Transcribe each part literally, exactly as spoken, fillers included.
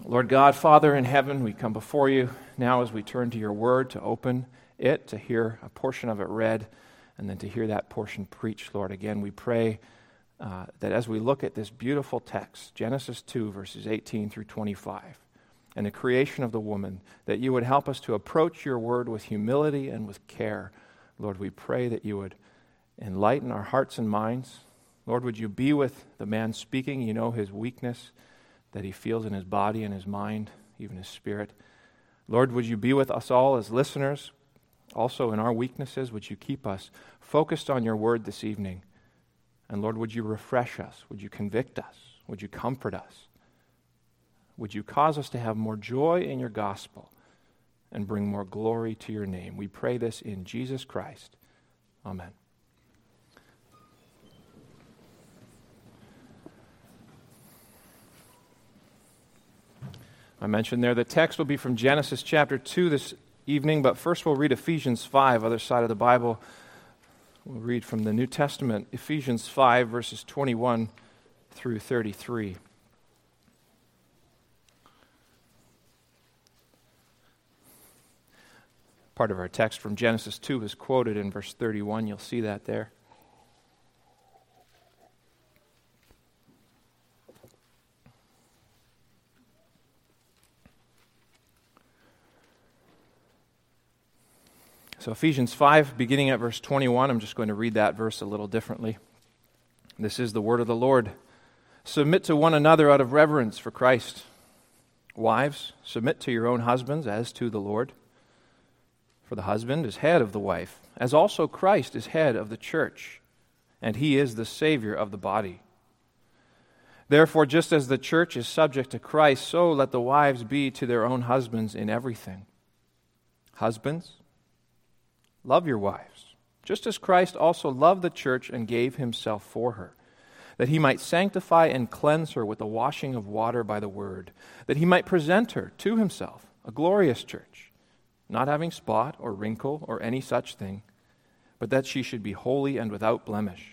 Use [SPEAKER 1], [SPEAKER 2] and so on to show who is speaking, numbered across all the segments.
[SPEAKER 1] Lord God, Father in heaven, we come before you now as we turn to your word to open it, to hear a portion of it read, and then to hear that portion preached. Lord, again, we pray uh, that as we look at this beautiful text, Genesis two, verses eighteen through twenty-five, and the creation of the woman, that you would help us to approach your word with humility and with care. Lord, we pray that you would enlighten our hearts and minds. Lord, would you be with the man speaking? You know his weakness that he feels in his body and his mind, even his spirit. Lord, would you be with us all as listeners, also in our weaknesses? Would you keep us focused on your word this evening? And Lord, would you refresh us? Would you convict us? Would you comfort us? Would you cause us to have more joy in your gospel and bring more glory to your name? We pray this in Jesus Christ. Amen. I mentioned there the text will be from Genesis chapter two this evening, but first we'll read Ephesians five, other side of the Bible. We'll read from the New Testament, Ephesians five, verses twenty-one through thirty-three. Part of our text from Genesis two is quoted in verse thirty-one. You'll see that there. So Ephesians five, beginning at verse twenty-one, I'm just going to read that verse a little differently. This is the word of the Lord. Submit to one another out of reverence for Christ. Wives, submit to your own husbands as to the Lord. For the husband is head of the wife, as also Christ is head of the church, and he is the Savior of the body. Therefore, just as the church is subject to Christ, so let the wives be to their own husbands in everything. Husbands, love your wives, just as Christ also loved the church and gave himself for her, that he might sanctify and cleanse her with the washing of water by the word, that he might present her to himself, a glorious church, not having spot or wrinkle or any such thing, but that she should be holy and without blemish.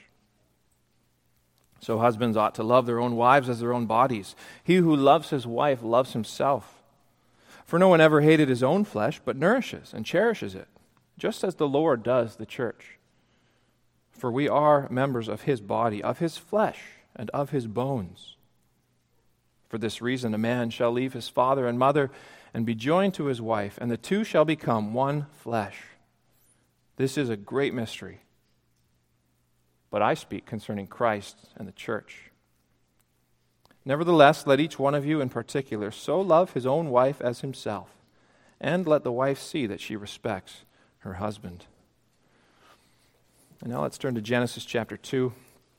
[SPEAKER 1] So husbands ought to love their own wives as their own bodies. He who loves his wife loves himself. For no one ever hated his own flesh, but nourishes and cherishes it, just as the Lord does the church. For we are members of his body, of his flesh, and of his bones. For this reason a man shall leave his father and mother and be joined to his wife, and the two shall become one flesh. This is a great mystery. But I speak concerning Christ and the church. Nevertheless, let each one of you in particular so love his own wife as himself, and let the wife see that she respects her husband. And now let's turn to Genesis chapter two.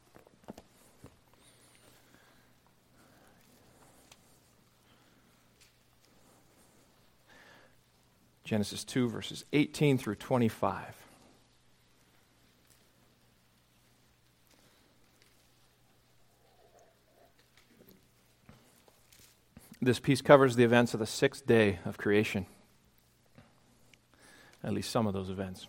[SPEAKER 1] Genesis two, verses eighteen through twenty-five. This piece covers the events of the sixth day of creation. At least some of those events.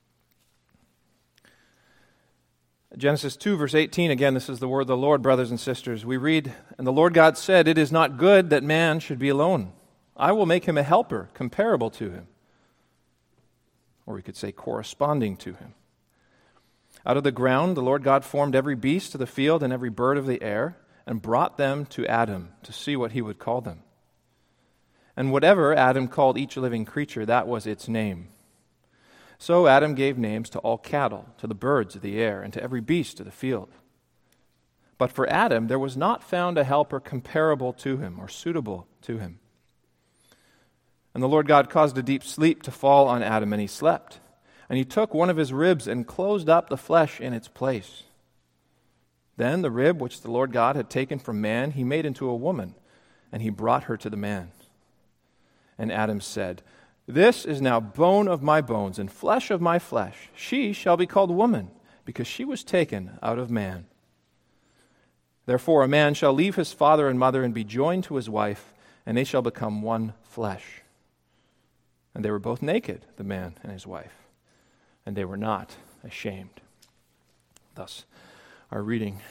[SPEAKER 1] Genesis two, verse eighteen, again, this is the word of the Lord, brothers and sisters. We read, "And the Lord God said, it is not good that man should be alone. I will make him a helper comparable to him." Or we could say corresponding to him. "Out of the ground the Lord God formed every beast of the field and every bird of the air, and brought them to Adam to see what he would call them. And whatever Adam called each living creature, that was its name. So Adam gave names to all cattle, to the birds of the air, and to every beast of the field. But for Adam there was not found a helper comparable to him or suitable to him. And the Lord God caused a deep sleep to fall on Adam, and he slept. And he took one of his ribs and closed up the flesh in its place. Then the rib which the Lord God had taken from man, he made into a woman, and he brought her to the man. And Adam said, This is now bone of my bones and flesh of my flesh. She shall be called woman, because she was taken out of man. Therefore a man shall leave his father and mother and be joined to his wife, and they shall become one flesh. And they were both naked, the man and his wife, and they were not ashamed." Thus, our reading.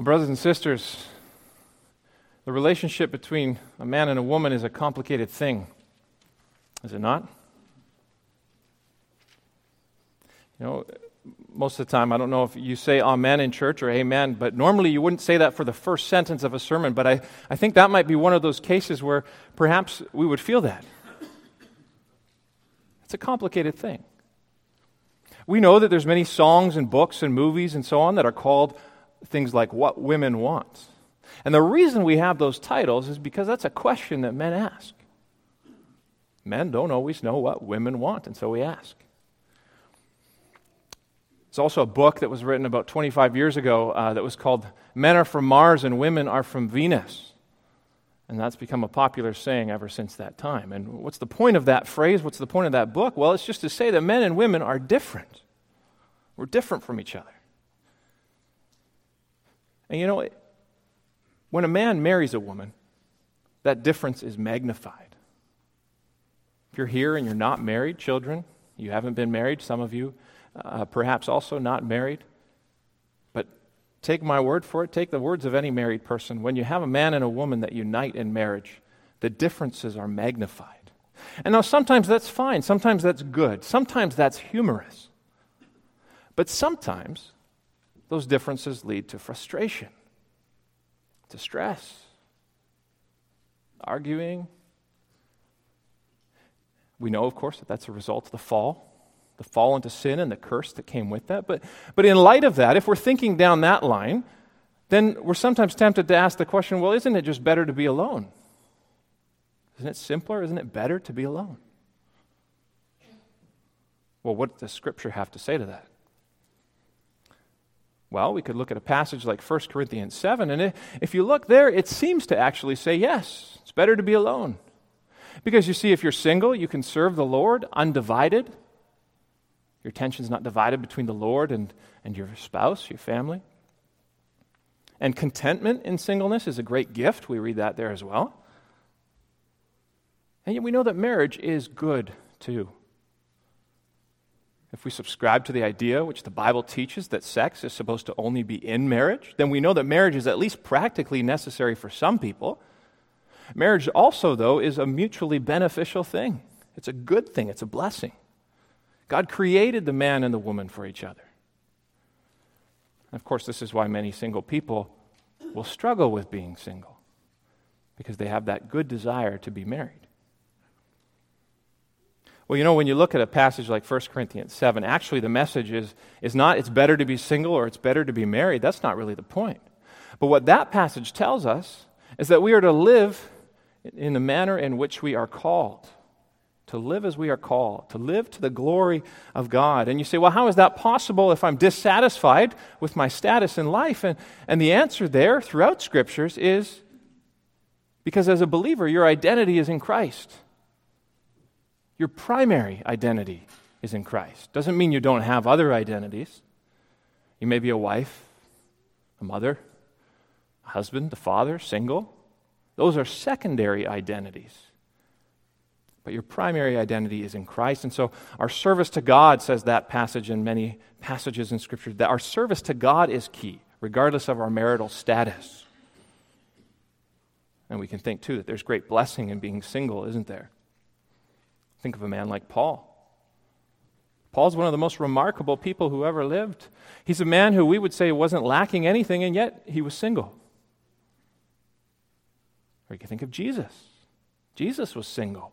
[SPEAKER 1] Well, brothers and sisters, the relationship between a man and a woman is a complicated thing, is it not? You know, most of the time, I don't know if you say amen in church or amen, but normally you wouldn't say that for the first sentence of a sermon, but I, I think that might be one of those cases where perhaps we would feel that. It's a complicated thing. We know that there's many songs and books and movies and so on that are called things like What Women Want. And the reason we have those titles is because that's a question that men ask. Men don't always know what women want, and so we ask. There's also a book that was written about twenty-five years ago uh, that was called Men Are From Mars and Women Are From Venus. And that's become a popular saying ever since that time. And what's the point of that phrase? What's the point of that book? Well, it's just to say that men and women are different. We're different from each other. And you know, when a man marries a woman, that difference is magnified. If you're here and you're not married, children, you haven't been married, some of you uh, perhaps also not married, but take my word for it, take the words of any married person. When you have a man and a woman that unite in marriage, the differences are magnified. And now sometimes that's fine, sometimes that's good, sometimes that's humorous. But sometimes those differences lead to frustration, to stress, arguing. We know, of course, that that's a result of the fall, the fall into sin and the curse that came with that. But, but in light of that, if we're thinking down that line, then we're sometimes tempted to ask the question, well, isn't it just better to be alone? Isn't it simpler? Isn't it better to be alone? Well, what does Scripture have to say to that? Well, we could look at a passage like First Corinthians seven, and if you look there, it seems to actually say, yes, it's better to be alone. Because you see, if you're single, you can serve the Lord undivided. Your attention's not divided between the Lord and, and your spouse, your family. And contentment in singleness is a great gift. We read that there as well. And yet we know that marriage is good too. If we subscribe to the idea, which the Bible teaches, that sex is supposed to only be in marriage, then we know that marriage is at least practically necessary for some people. Marriage also, though, is a mutually beneficial thing. It's a good thing. It's a blessing. God created the man and the woman for each other. And of course, this is why many single people will struggle with being single, because they have that good desire to be married. Well, you know, when you look at a passage like First Corinthians seven, actually the message is, is not it's better to be single or it's better to be married. That's not really the point. But what that passage tells us is that we are to live in the manner in which we are called, to live as we are called, to live to the glory of God. And you say, well, how is that possible if I'm dissatisfied with my status in life? And, and the answer there throughout Scriptures is because as a believer, your identity is in Christ. Your primary identity is in Christ. Doesn't mean you don't have other identities. You may be a wife, a mother, a husband, a father, single. Those are secondary identities. But your primary identity is in Christ. And so our service to God, says that passage in many passages in Scripture, that our service to God is key, regardless of our marital status. And we can think, too, that there's great blessing in being single, isn't there? Think of a man like Paul. Paul's one of the most remarkable people who ever lived. He's a man who we would say wasn't lacking anything, and yet he was single. Or you can think of Jesus. Jesus was single.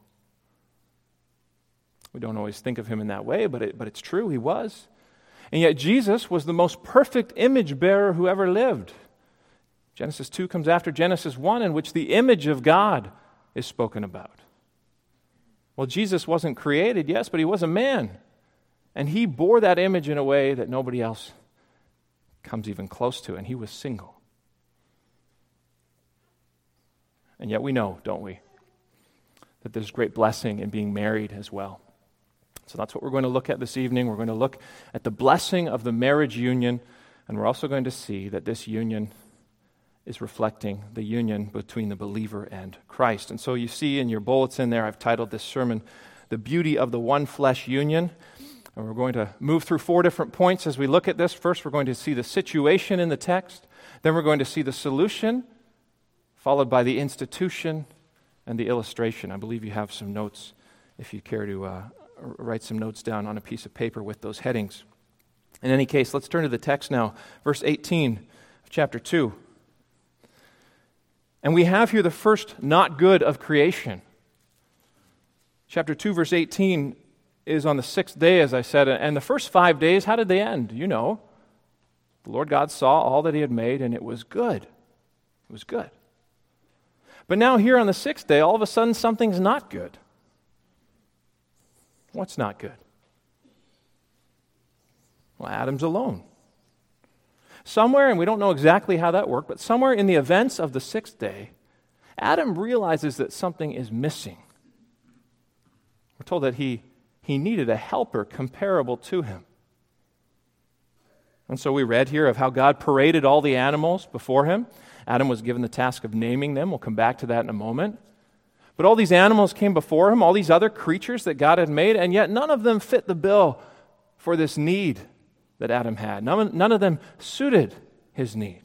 [SPEAKER 1] We don't always think of him in that way, but it, but it's true, he was. And yet Jesus was the most perfect image bearer who ever lived. Genesis two comes after Genesis one, in which the image of God is spoken about. Well, Jesus wasn't created, yes, but he was a man. And he bore that image in a way that nobody else comes even close to, and he was single. And yet we know, don't we, that there's great blessing in being married as well. So that's what we're going to look at this evening. We're going to look at the blessing of the marriage union, and we're also going to see that this union is reflecting the union between the believer and Christ. And so you see in your bulletin there, I've titled this sermon, The Beauty of the One Flesh Union. And we're going to move through four different points as we look at this. First, we're going to see the situation in the text. Then we're going to see the solution, followed by the institution and the illustration. I believe you have some notes if you care to uh, write some notes down on a piece of paper with those headings. In any case, let's turn to the text now, verse eighteen of chapter two. And we have here the first not good of creation. Chapter two, verse eighteen is on the sixth day, as I said, and the first five days, how did they end? You know, the Lord God saw all that he had made, and it was good. It was good. But now here on the sixth day, all of a sudden, something's not good. What's not good? Well, Adam's alone. Somewhere, and we don't know exactly how that worked, but somewhere in the events of the sixth day, Adam realizes that something is missing. We're told that he, he needed a helper comparable to him. And so we read here of how God paraded all the animals before him. Adam was given the task of naming them. We'll come back to that in a moment. But all these animals came before him, all these other creatures that God had made, and yet none of them fit the bill for this need that Adam had. None, none of them suited his need.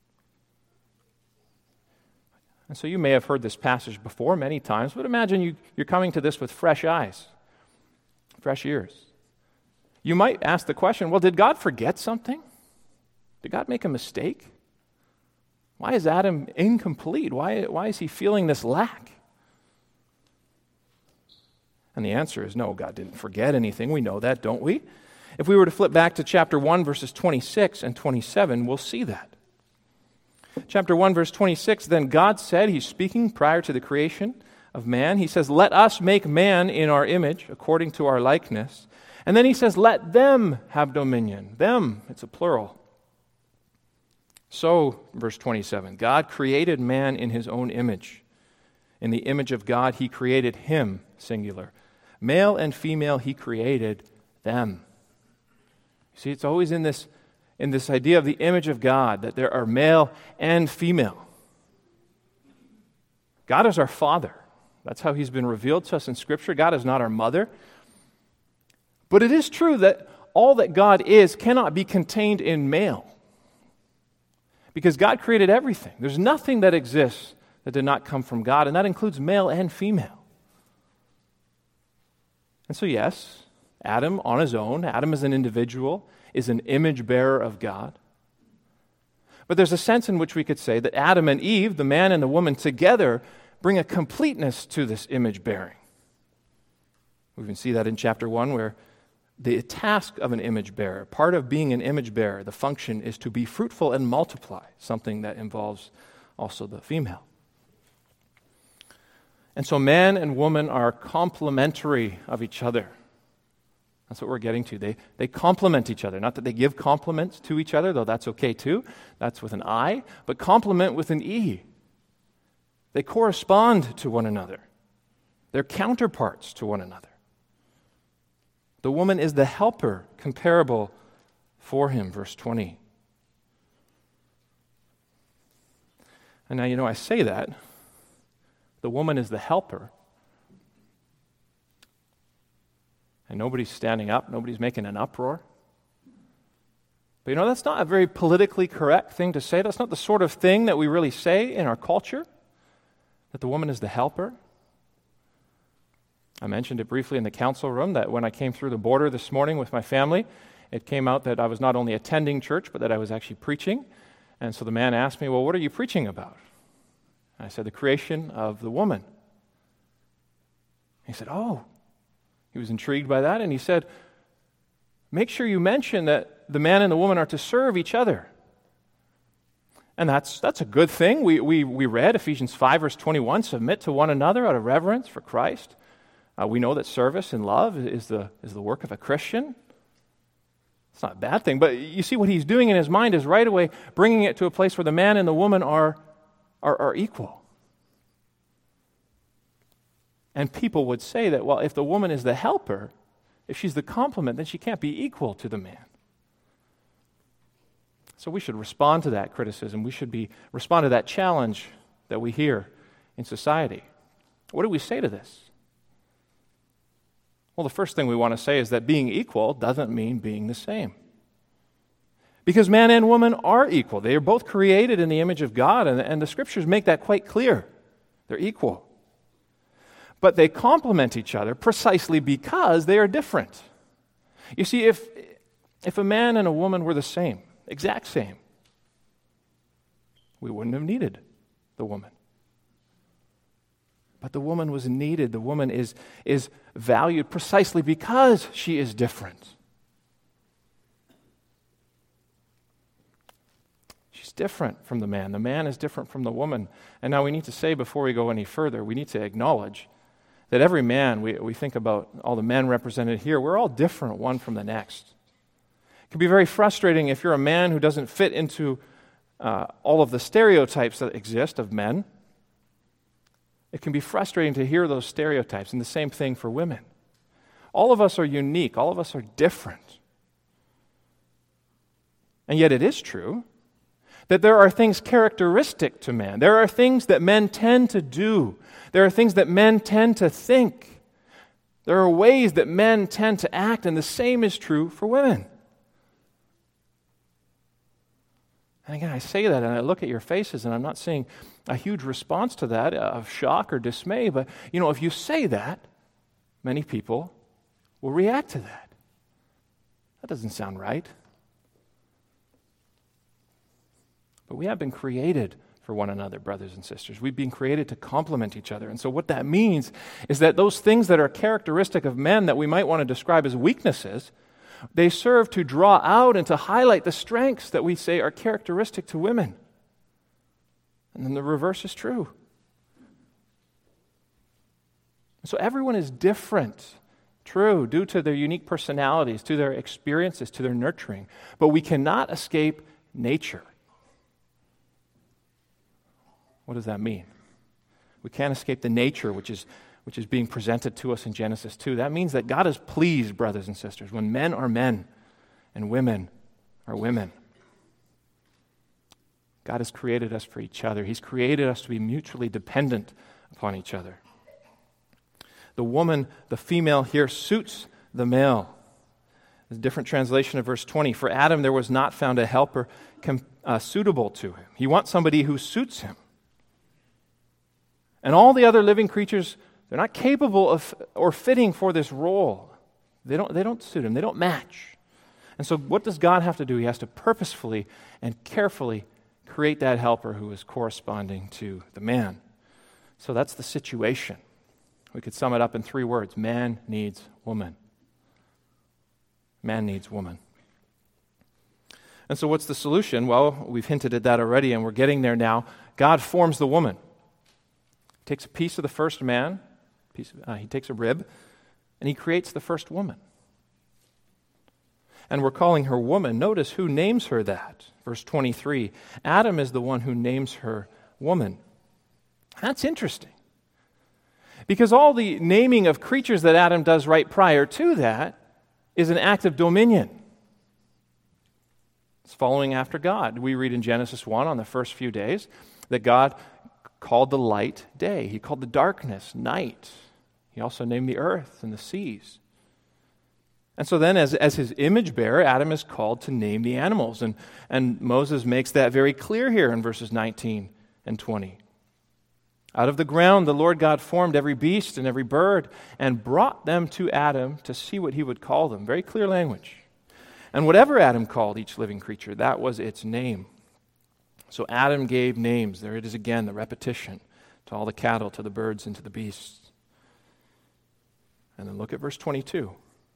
[SPEAKER 1] And so you may have heard this passage before many times, but imagine you, you're coming to this with fresh eyes, fresh ears. You might ask the question, well, did God forget something? Did God make a mistake? Why is Adam incomplete? Why, why is he feeling this lack? And the answer is no, God didn't forget anything. We know that, don't we? If we were to flip back to chapter one, verses twenty-six and twenty-seven, we'll see that. Chapter one, verse twenty-six, then God said, he's speaking prior to the creation of man, he says, let us make man in our image, according to our likeness. And then he says, let them have dominion. Them, it's a plural. So, verse twenty-seven, God created man in his own image. In the image of God, he created him, singular. Male and female, he created them. You see, it's always in this, in this idea of the image of God, that there are male and female. God is our Father. That's how he's been revealed to us in Scripture. God is not our mother. But it is true that all that God is cannot be contained in male. Because God created everything. There's nothing that exists that did not come from God, and that includes male and female. And so yes, Adam on his own, Adam as an individual, is an image bearer of God. But there's a sense in which we could say that Adam and Eve, the man and the woman together, bring a completeness to this image bearing. We can see that in chapter one, where the task of an image bearer, part of being an image bearer, the function is to be fruitful and multiply, something that involves also the female. And so man and woman are complementary of each other. That's what we're getting to. They, they complement each other. Not that they give compliments to each other, though that's okay too. That's with an I, but complement with an E. They correspond to one another. They're counterparts to one another. The woman is the helper comparable for him, verse twenty. And now, you know, I say that. The woman is the helper. And nobody's standing up. Nobody's making an uproar. But you know, that's not a very politically correct thing to say. That's not the sort of thing that we really say in our culture, that the woman is the helper. I mentioned it briefly in the council room that when I came through the border this morning with my family, it came out that I was not only attending church, but that I was actually preaching. And so the man asked me, well, what are you preaching about? And I said, the creation of the woman. He said, oh. He was intrigued by that, and he said, make sure you mention that the man and the woman are to serve each other. And that's that's a good thing. We, we, we read Ephesians five, verse twenty-one, submit to one another out of reverence for Christ. Uh, we know that service and love is the, is the work of a Christian. It's not a bad thing, but you see what he's doing in his mind is right away bringing it to a place where the man and the woman are, are, are equal. And people would say that, well, if the woman is the helper, if she's the complement, then she can't be equal to the man. So we should respond to that criticism. We should be respond to that challenge that we hear in society. What do we say to this? Well, the first thing we want to say is that being equal doesn't mean being the same. Because man and woman are equal. They are both created in the image of God, and, and the Scriptures make that quite clear. They're equal. But they complement each other precisely because they are different. You see, if, if a man and a woman were the same, exact same, we wouldn't have needed the woman. But the woman was needed. The woman is, is valued precisely because she is different. She's different from the man. The man is different from the woman. And now we need to say, before we go any further, we need to acknowledge that every man, we, we think about all the men represented here, we're all different one from the next. It can be very frustrating if you're a man who doesn't fit into uh, all of the stereotypes that exist of men. It can be frustrating to hear those stereotypes, and the same thing for women. All of us are unique. All of us are different. And yet it is true that there are things characteristic to man. There are things that men tend to do. There are things that men tend to think. There are ways that men tend to act, and the same is true for women. And again, I say that, and I look at your faces, and I'm not seeing a huge response to that of shock or dismay, but, you know, if you say that, many people will react to that. That doesn't sound right. But we have been created for one another, brothers and sisters. We've been created to complement each other. And so what that means is that those things that are characteristic of men that we might want to describe as weaknesses, they serve to draw out and to highlight the strengths that we say are characteristic to women. And then the reverse is true. So everyone is different, true, due to their unique personalities, to their experiences, to their nurturing. But we cannot escape nature. What does that mean? We can't escape the nature which is which is being presented to us in Genesis two. That means that God is pleased, brothers and sisters, when men are men and women are women. God has created us for each other. He's created us to be mutually dependent upon each other. The woman, the female here, suits the male. There's a different translation of verse twenty. For Adam there was not found a helper com- uh, suitable to him. He wants somebody who suits him. And all the other living creatures, they're not capable of or fitting for this role. They don't, they don't suit him. They don't match. And so what does God have to do? He has to purposefully and carefully create that helper who is corresponding to the man. So that's the situation. We could sum it up in three words. Man needs woman. Man needs woman. And so what's the solution? Well, we've hinted at that already, and we're getting there now. God forms the woman. He takes a piece of the first man, piece of, uh, he takes a rib, and he creates the first woman. And we're calling her woman. Notice who names her that. Verse twenty-three. Adam is the one who names her woman. That's interesting. Because all the naming of creatures that Adam does right prior to that is an act of dominion. It's following after God. We read in Genesis one on the first few days that God called the light day. He called the darkness night. He also named the earth and the seas. And so then as, as his image bearer, Adam is called to name the animals. And, and Moses makes that very clear here in verses nineteen and twenty. Out of the ground the Lord God formed every beast and every bird and brought them to Adam to see what he would call them. Very clear language. And whatever Adam called each living creature, that was its name. So Adam gave names. There it is again, the repetition, to all the cattle, to the birds, and to the beasts. And then look at verse twenty-two.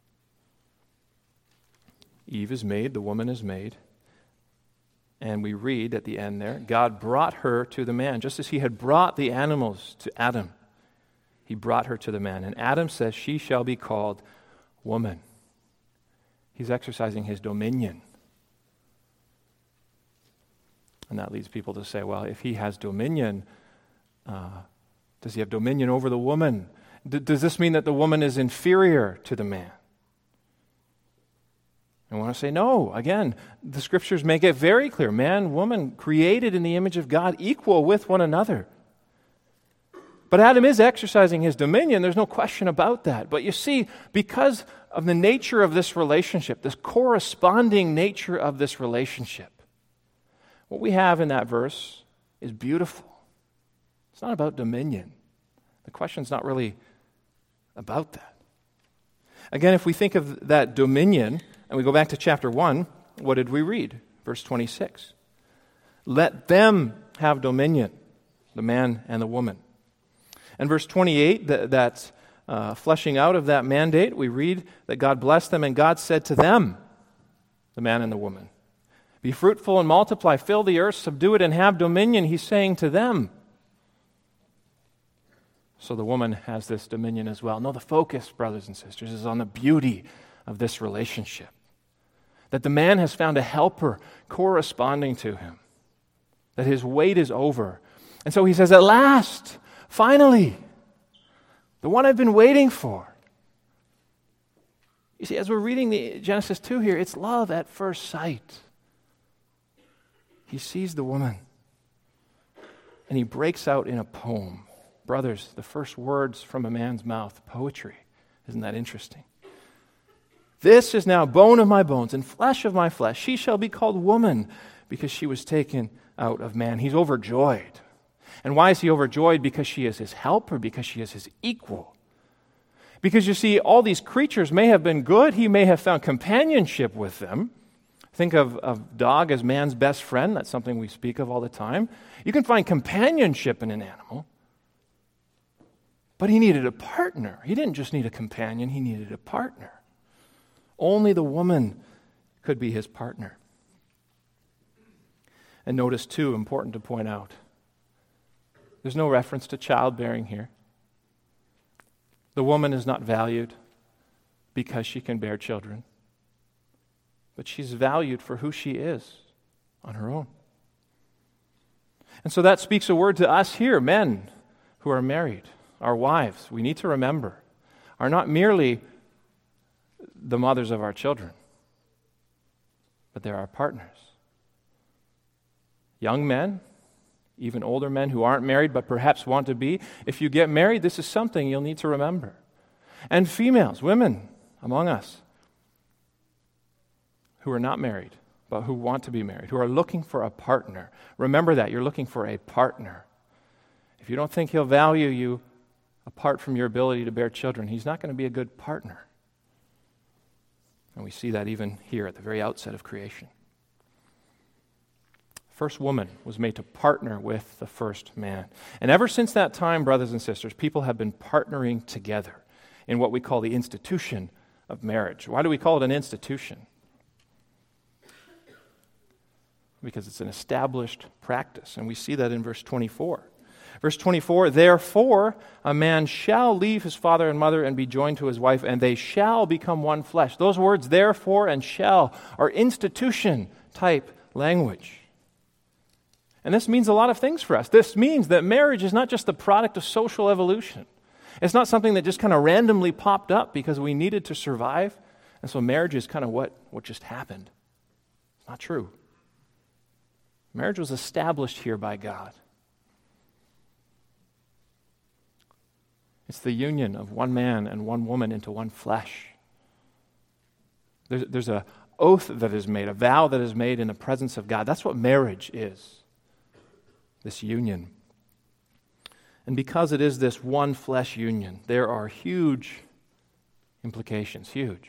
[SPEAKER 1] Eve is made, the woman is made. And we read at the end there, God brought her to the man. Just as he had brought the animals to Adam, he brought her to the man. And Adam says, she shall be called woman. He's exercising his dominion. And that leads people to say, well, if he has dominion, uh, does he have dominion over the woman? D- does this mean that the woman is inferior to the man? I want to say no. Again, the scriptures make it very clear. Man, woman, created in the image of God, equal with one another. But Adam is exercising his dominion. There's no question about that. But you see, because of the nature of this relationship, this corresponding nature of this relationship, what we have in that verse is beautiful. It's not about dominion. The question's not really about that. Again, if we think of that dominion, and we go back to chapter one, what did we read? Verse twenty-six. Let them have dominion, the man and the woman. And verse twenty-eight, that, that uh, fleshing out of that mandate, we read that God blessed them, and God said to them, the man and the woman, be fruitful and multiply, fill the earth, subdue it, and have dominion. He's saying to them. So the woman has this dominion as well. No, the focus, brothers and sisters, is on the beauty of this relationship. That the man has found a helper corresponding to him. That his wait is over. And so he says, at last, finally, the one I've been waiting for. You see, as we're reading the Genesis two here, it's love at first sight. He sees the woman, and he breaks out in a poem. Brothers, the first words from a man's mouth, poetry. Isn't that interesting? This is now bone of my bones and flesh of my flesh. She shall be called woman because she was taken out of man. He's overjoyed. And why is he overjoyed? Because she is his helper, because she is his equal. Because you see, all these creatures may have been good. He may have found companionship with them. Think of, of dog as man's best friend. That's something we speak of all the time. You can find companionship in an animal. But he needed a partner. He didn't just need a companion, he needed a partner. Only the woman could be his partner. And notice, too, important to point out, there's no reference to childbearing here. The woman is not valued because she can bear children, but she's valued for who she is on her own. And so that speaks a word to us here, men who are married. Our wives, we need to remember, are not merely the mothers of our children, but they're our partners. Young men, even older men who aren't married but perhaps want to be, if you get married, this is something you'll need to remember. And females, women among us, who are not married but who want to be married, who are looking for a partner. Remember that, you're looking for a partner. If you don't think he'll value you apart from your ability to bear children, he's not going to be a good partner. And we see that even here at the very outset of creation. First woman was made to partner with the first man. And ever since that time, brothers and sisters, people have been partnering together in what we call the institution of marriage. Why do we call it an institution? Because it's an established practice, and we see that in verse twenty-four. Verse twenty-four, therefore a man shall leave his father and mother and be joined to his wife, and they shall become one flesh. Those words, therefore and shall, are institution type language. And this means a lot of things for us. This means that marriage is not just the product of social evolution. It's not something that just kind of randomly popped up because we needed to survive, and so marriage is kind of what, what just happened. It's not true. Marriage was established here by God. It's the union of one man and one woman into one flesh. There's, there's an oath that is made, a vow that is made in the presence of God. That's what marriage is, this union. And because it is this one flesh union, there are huge implications, huge.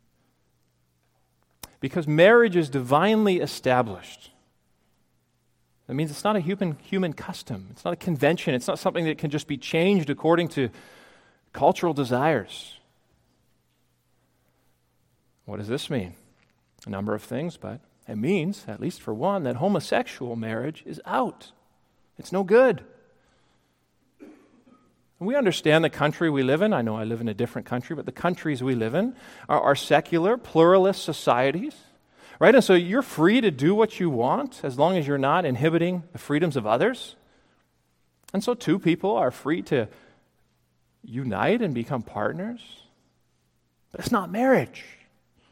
[SPEAKER 1] Because marriage is divinely established. That means it's not a human human custom. It's not a convention. It's not something that can just be changed according to cultural desires. What does this mean? A number of things, but it means, at least for one, that homosexual marriage is out. It's no good. And we understand the country we live in. I know I live in a different country, but the countries we live in are, are secular, pluralist societies. Right? And so you're free to do what you want as long as you're not inhibiting the freedoms of others. And so two people are free to unite and become partners. But it's not marriage.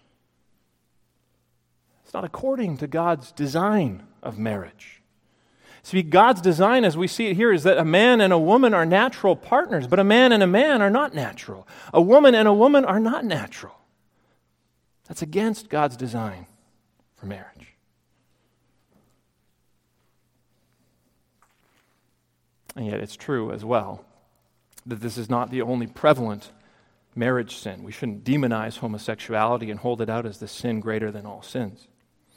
[SPEAKER 1] It's not according to God's design of marriage. See, God's design, as we see it here, is that a man and a woman are natural partners, but a man and a man are not natural. A woman and a woman are not natural. That's against God's design for marriage. And yet it's true as well that this is not the only prevalent marriage sin. We shouldn't demonize homosexuality and hold it out as the sin greater than all sins.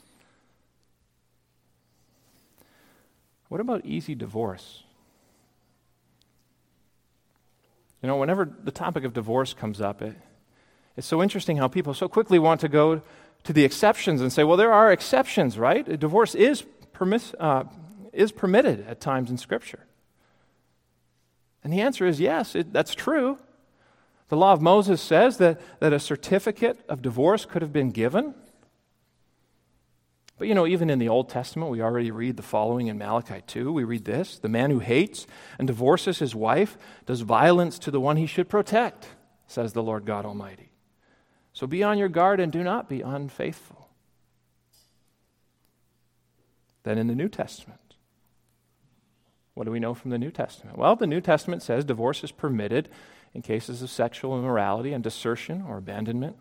[SPEAKER 1] What about easy divorce? You know, whenever the topic of divorce comes up, it, it's so interesting how people so quickly want to go to the exceptions and say, well, there are exceptions, right? A divorce is, permiss- uh, is permitted at times in Scripture. And the answer is yes, it, that's true. The law of Moses says that, that a certificate of divorce could have been given. But you know, even in the Old Testament, we already read the following in Malachi two. We read this: the man who hates and divorces his wife does violence to the one he should protect, says the Lord God Almighty. So be on your guard and do not be unfaithful. Then in the New Testament, what do we know from the New Testament? Well, the New Testament says divorce is permitted in cases of sexual immorality and desertion or abandonment.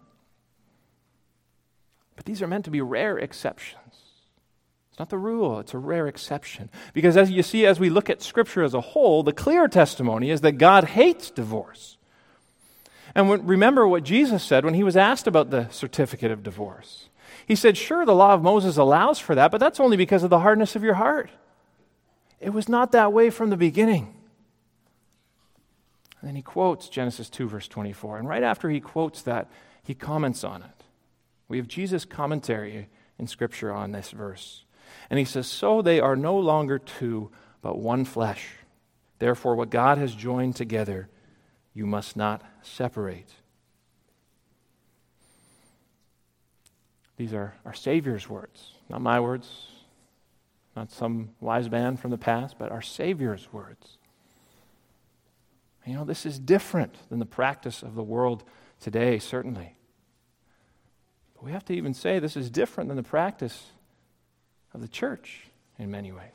[SPEAKER 1] But these are meant to be rare exceptions. It's not the rule, it's a rare exception. Because as you see, as we look at Scripture as a whole, the clear testimony is that God hates divorce. And when, remember what Jesus said when he was asked about the certificate of divorce. He said, sure, the law of Moses allows for that, but that's only because of the hardness of your heart. It was not that way from the beginning. And then he quotes Genesis two, verse twenty-four. And right after he quotes that, he comments on it. We have Jesus' commentary in Scripture on this verse. And he says, so they are no longer two, but one flesh. Therefore, what God has joined together, you must not separate. These are our Savior's words, not my words, not some wise man from the past, but our Savior's words. You know, this is different than the practice of the world today, certainly. But we have to even say this is different than the practice of the church in many ways.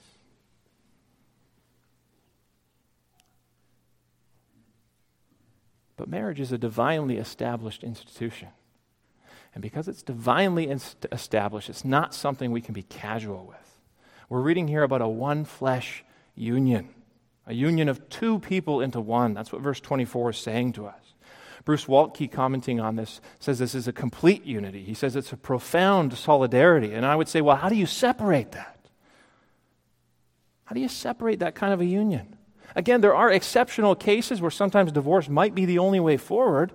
[SPEAKER 1] But marriage is a divinely established institution. And because it's divinely inst- established, it's not something we can be casual with. We're reading here about a one-flesh union, a union of two people into one. That's what verse twenty-four is saying to us. Bruce Waltke, commenting on this, says this is a complete unity. He says it's a profound solidarity. And I would say, well, how do you separate that? How do you separate that kind of a union? Again, there are exceptional cases where sometimes divorce might be the only way forward.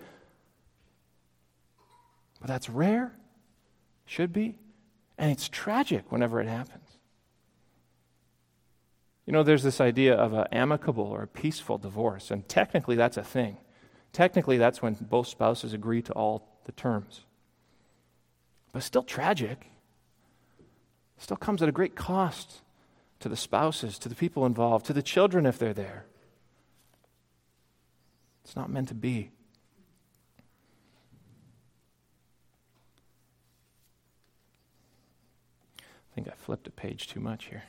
[SPEAKER 1] But that's rare, should be, and it's tragic whenever it happens. You know, there's this idea of an amicable or a peaceful divorce, and technically that's a thing. Technically, that's when both spouses agree to all the terms. But it's still tragic. It still comes at a great cost to the spouses, to the people involved, to the children if they're there. It's not meant to be. I think I flipped a page too much here.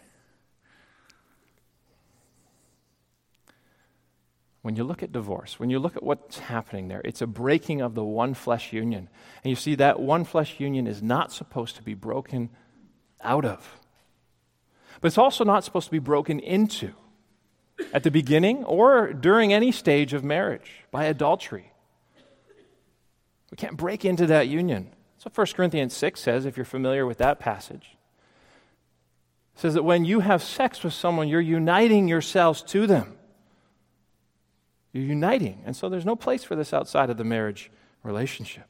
[SPEAKER 1] When you look at divorce, when you look at what's happening there, it's a breaking of the one flesh union. And you see that one flesh union is not supposed to be broken out of. But it's also not supposed to be broken into at the beginning or during any stage of marriage by adultery. We can't break into that union. That's what First Corinthians six says, if you're familiar with that passage. It says that when you have sex with someone, you're uniting yourselves to them. You're uniting. And so there's no place for this outside of the marriage relationship.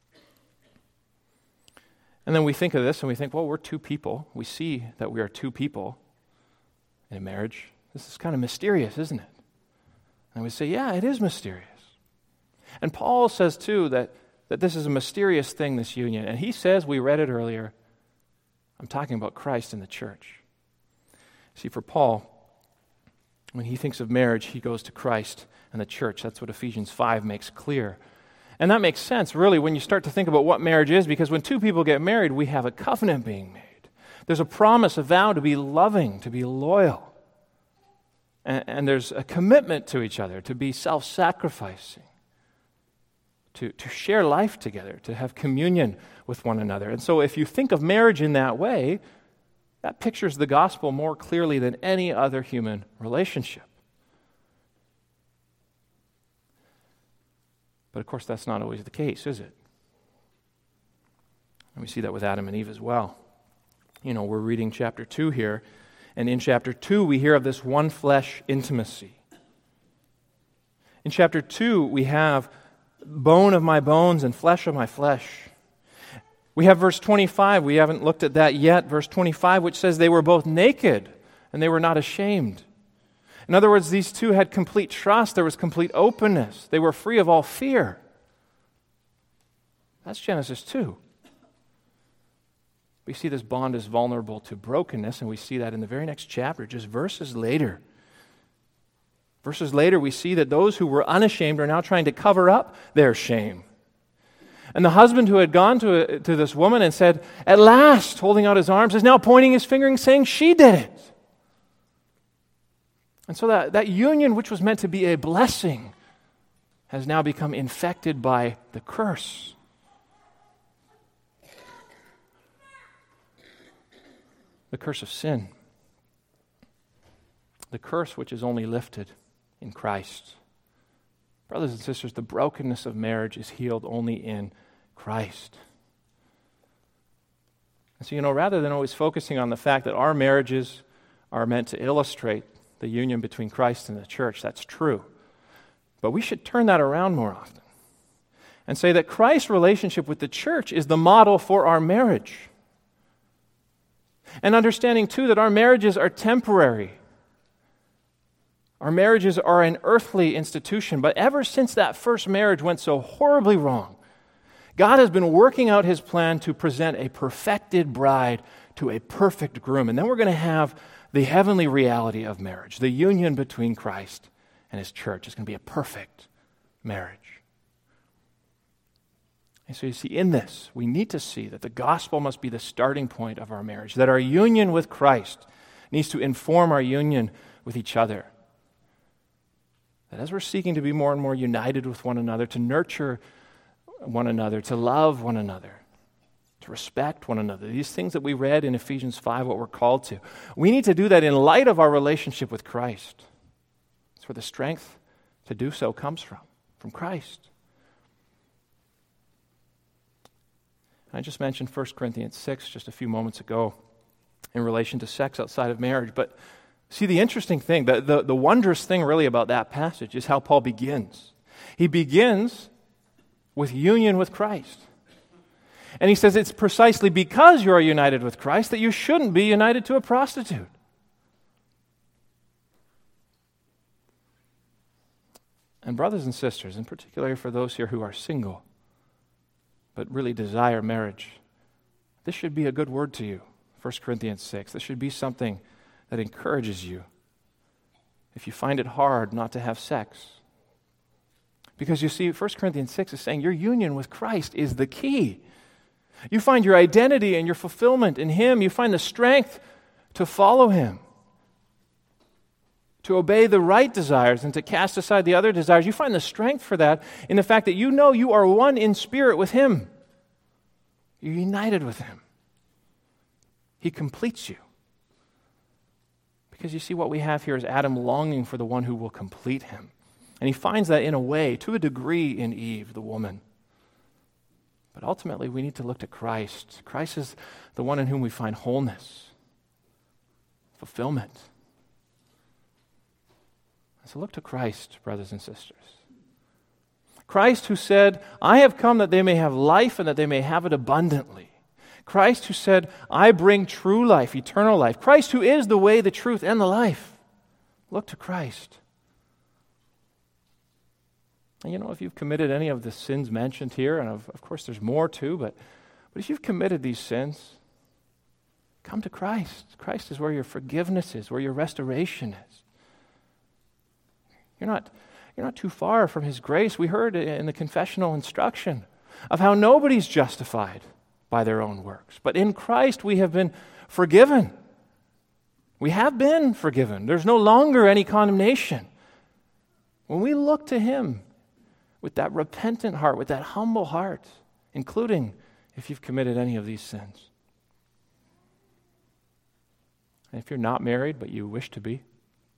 [SPEAKER 1] And then we think of this and we think, well, we're two people. We see that we are two people in marriage. This is kind of mysterious, isn't it? And we say, yeah, it is mysterious. And Paul says, too, that, that this is a mysterious thing, this union. And he says, we read it earlier, I'm talking about Christ and the church. See, for Paul, when he thinks of marriage, he goes to Christ and the church. That's what Ephesians five makes clear. And that makes sense, really, when you start to think about what marriage is, because when two people get married, we have a covenant being made. There's a promise, a vow to be loving, to be loyal. And, and there's a commitment to each other, to be self-sacrificing, to, to share life together, to have communion with one another. And so if you think of marriage in that way, that pictures the gospel more clearly than any other human relationship. But of course, that's not always the case, is it? And we see that with Adam and Eve as well. You know, we're reading chapter two here, and in chapter two, we hear of this one flesh intimacy. In chapter two, we have bone of my bones and flesh of my flesh. We have verse twenty-five. We haven't looked at that yet. Verse twenty-five, which says they were both naked and they were not ashamed. In other words, these two had complete trust. There was complete openness. They were free of all fear. That's Genesis two. We see this bond is vulnerable to brokenness, and we see that in the very next chapter, just verses later. Verses later, we see that those who were unashamed are now trying to cover up their shame. And the husband who had gone to, to this woman and said, "At last," holding out his arms, is now pointing his finger and saying, "She did it." And so that, that union, which was meant to be a blessing, has now become infected by the curse. The curse of sin. The curse which is only lifted in Christ. Brothers and sisters, the brokenness of marriage is healed only in Christ. And so, you know, rather than always focusing on the fact that our marriages are meant to illustrate the union between Christ and the church, that's true. But we should turn that around more often and say that Christ's relationship with the church is the model for our marriage. And understanding, too, that our marriages are temporary. Our marriages are an earthly institution, but ever since that first marriage went so horribly wrong, God has been working out His plan to present a perfected bride to a perfect groom. And then we're going to have the heavenly reality of marriage, the union between Christ and His church. Is going to be a perfect marriage. And so you see, in this, we need to see that the gospel must be the starting point of our marriage, that our union with Christ needs to inform our union with each other. That as we're seeking to be more and more united with one another, to nurture one another, to love one another, to respect one another, these things that we read in Ephesians five, what we're called to, we need to do that in light of our relationship with Christ. That's where the strength to do so comes from, from Christ. I just mentioned First Corinthians six just a few moments ago in relation to sex outside of marriage. But see, the interesting thing, the, the, the wondrous thing really about that passage is how Paul begins. He begins with union with Christ. And he says it's precisely because you are united with Christ that you shouldn't be united to a prostitute. And brothers and sisters, in particular for those here who are single, but really desire marriage, this should be a good word to you. First Corinthians six. This should be something that encourages you if you find it hard not to have sex. Because you see, First Corinthians six is saying your union with Christ is the key. You find your identity and your fulfillment in Him. You find the strength to follow Him, to obey the right desires and to cast aside the other desires. You find the strength for that in the fact that you know you are one in spirit with Him. You're united with Him. He completes you. Because you see, what we have here is Adam longing for the one who will complete him. And he finds that in a way, to a degree, in Eve, the woman. But ultimately, we need to look to Christ. Christ is the one in whom we find wholeness, fulfillment. So look to Christ, brothers and sisters. Christ who said, "I have come that they may have life and that they may have it abundantly." Christ who said, "I bring true life, eternal life." Christ who is the way, the truth, and the life. Look to Christ. And you know, if you've committed any of the sins mentioned here, and of, of course there's more too, but, but if you've committed these sins, come to Christ. Christ is where your forgiveness is, where your restoration is. You're not, you're not too far from His grace. We heard in the confessional instruction of how nobody's justified by their own works. But in Christ we have been forgiven. We have been forgiven. There's no longer any condemnation. When we look to Him with that repentant heart, with that humble heart, including if you've committed any of these sins. And if you're not married but you wish to be,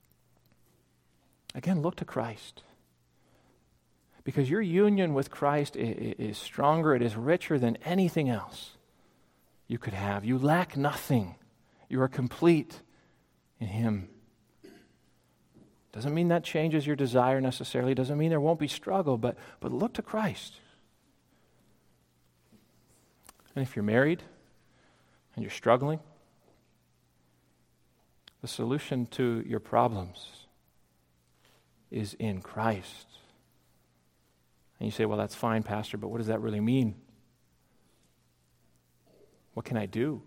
[SPEAKER 1] again, look to Christ. Because your union with Christ is stronger, it is richer than anything else you could have. You lack nothing. You are complete in Him. Doesn't mean that changes your desire necessarily. Doesn't mean there won't be struggle, but, but look to Christ. And if you're married and you're struggling, the solution to your problems is in Christ. And you say, well, that's fine, Pastor, but what does that really mean? What can I do?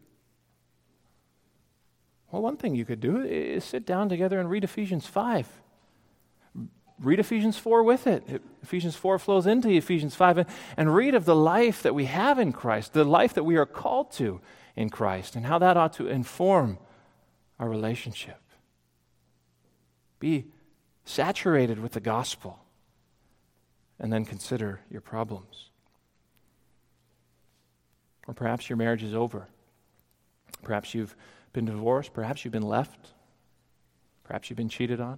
[SPEAKER 1] Well, one thing you could do is sit down together and read Ephesians five. Read Ephesians four with it. Ephesians four flows into Ephesians five. And, and read of the life that we have in Christ, the life that we are called to in Christ, and how that ought to inform our relationship. Be saturated with the gospel, and then consider your problems. Or perhaps your marriage is over. Perhaps you've been divorced. Perhaps you've been left. Perhaps you've been cheated on.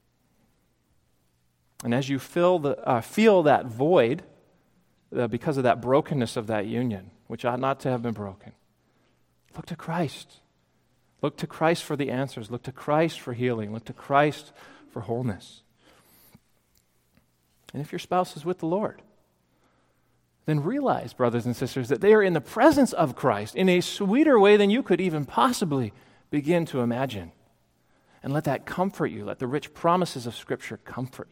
[SPEAKER 1] And as you fill the, uh, feel that void uh, because of that brokenness of that union, which ought not to have been broken, look to Christ. Look to Christ for the answers. Look to Christ for healing. Look to Christ for wholeness. And if your spouse is with the Lord, then realize, brothers and sisters, that they are in the presence of Christ in a sweeter way than you could even possibly begin to imagine. And let that comfort you. Let the rich promises of Scripture comfort you.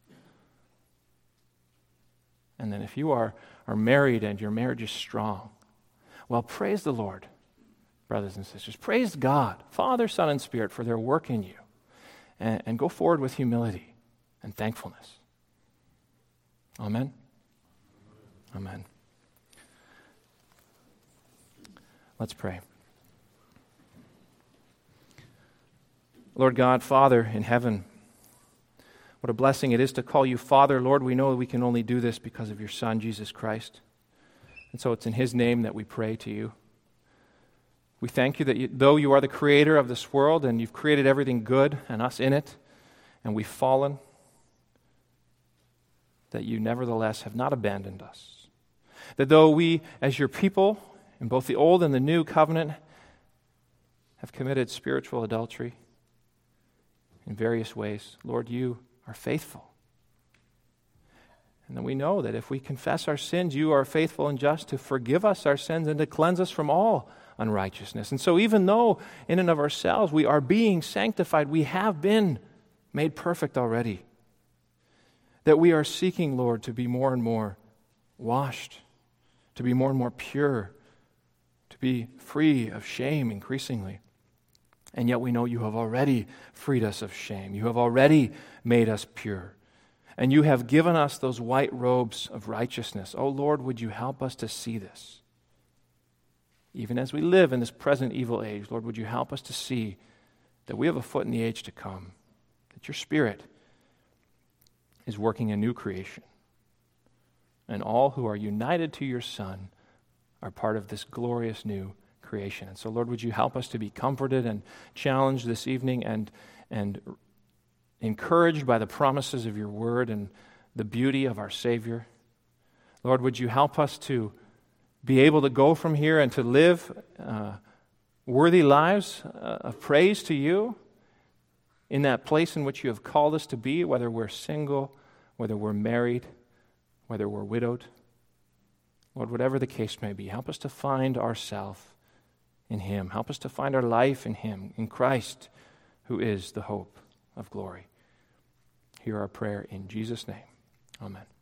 [SPEAKER 1] And then if you are, are married and your marriage is strong, well, praise the Lord, brothers and sisters. Praise God, Father, Son, and Spirit for their work in you. And, and go forward with humility and thankfulness. Amen? Amen. Let's pray. Lord God, Father in heaven, what a blessing it is to call you Father. Lord, we know we can only do this because of your Son, Jesus Christ. And so it's in His name that we pray to you. We thank you that you, though you are the creator of this world and you've created everything good and us in it, and we've fallen, that you nevertheless have not abandoned us. That though we, as your people, in both the old and the new covenant, have committed spiritual adultery in various ways, Lord, you are faithful. And then we know that if we confess our sins, you are faithful and just to forgive us our sins and to cleanse us from all unrighteousness. And so even though in and of ourselves we are being sanctified, we have been made perfect already. That we are seeking, Lord, to be more and more washed, to be more and more pure, to be free of shame increasingly. And yet we know you have already freed us of shame. You have already made us pure. And you have given us those white robes of righteousness. Oh Lord, would you help us to see this? Even as we live in this present evil age, Lord, would you help us to see that we have a foot in the age to come, that your Spirit is working a new creation. And all who are united to your Son are part of this glorious new creation. And so, Lord, would you help us to be comforted and challenged this evening and, and encouraged by the promises of your word and the beauty of our Savior. Lord, would you help us to be able to go from here and to live uh, worthy lives uh, of praise to you in that place in which you have called us to be, whether we're single, whether we're married, whether we're widowed. Lord, whatever the case may be, help us to find ourselves in Him. Help us to find our life in Him, in Christ, who is the hope of glory. Hear our prayer in Jesus' name. Amen.